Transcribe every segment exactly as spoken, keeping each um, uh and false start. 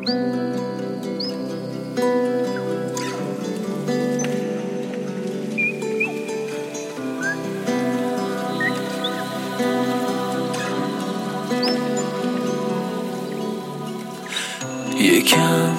یکم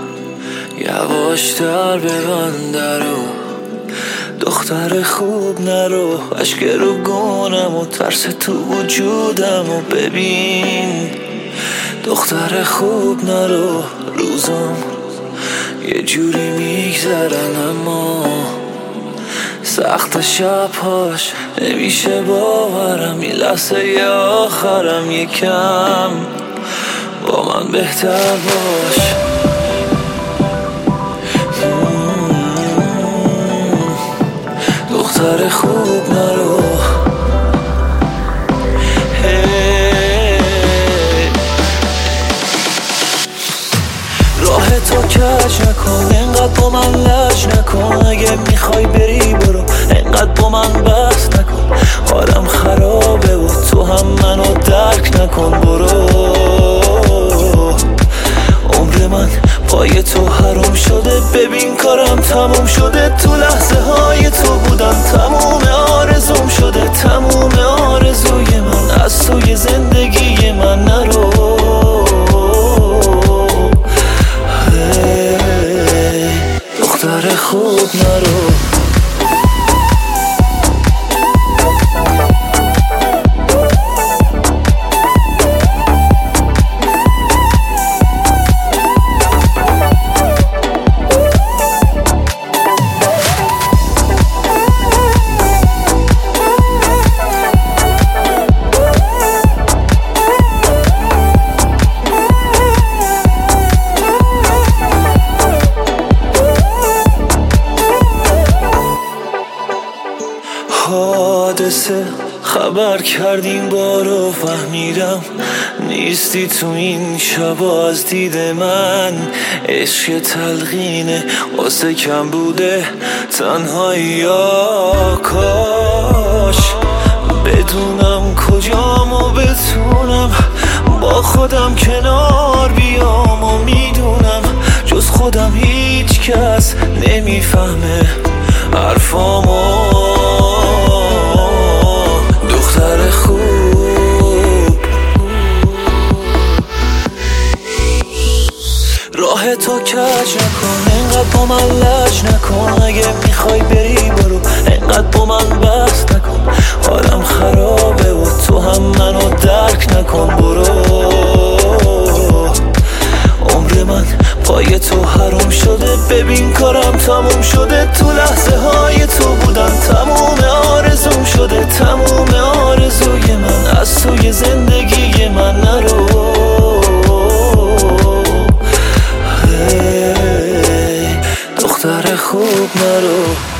یواشتر ببند درو، دختر خوب نرو، اشک رو گونم و ترس تو وجودم و ببین. دختر خوب نرو، روزم یه جوری میگذرن اما سخت شبهاش نمیشه باورم. این لحظه ی آخرم، یکم با من بهتر باش. دختر خوب نرو، راه تو کج نکن، انقدر با من لج نکن. اگه میخوای بری برو، انقدر با من بحث نکن. حالم خرابه و تو هم منو درک نکن. برو، عمر من پای تو حرام شده. ببین کارم تموم شده، تو لحظه های تو بودم. تموم آرزوم شده، تموم آرزوی من از توی زندگی من. نرو دختر خوب نرو. حادثه خبر کردیم بارو، فهمیدم نیستی تو این شبا از دید من. عشق تلقینه واسه کم بوده تنهایی، یا کاش بدونم کجام و بتونم با خودم کنار بیام. و میدونم جز خودم هیچ کس نمیفهمه حرفامو. دختر خوب، راه تو کج نکن، انقدر با من لج نکن. اگه میخوای بری برو، انقدر با من بحث نکن. حالم خرابه و تو هم منو درک نکن. برو، عمر من پای تو حرام شده. ببین کارم تموم شده، تو لحظه های تو بودم. تموم آرزوم شده، تموم آرزوی من از توی زندگی من. نرو دختر خوب نرو.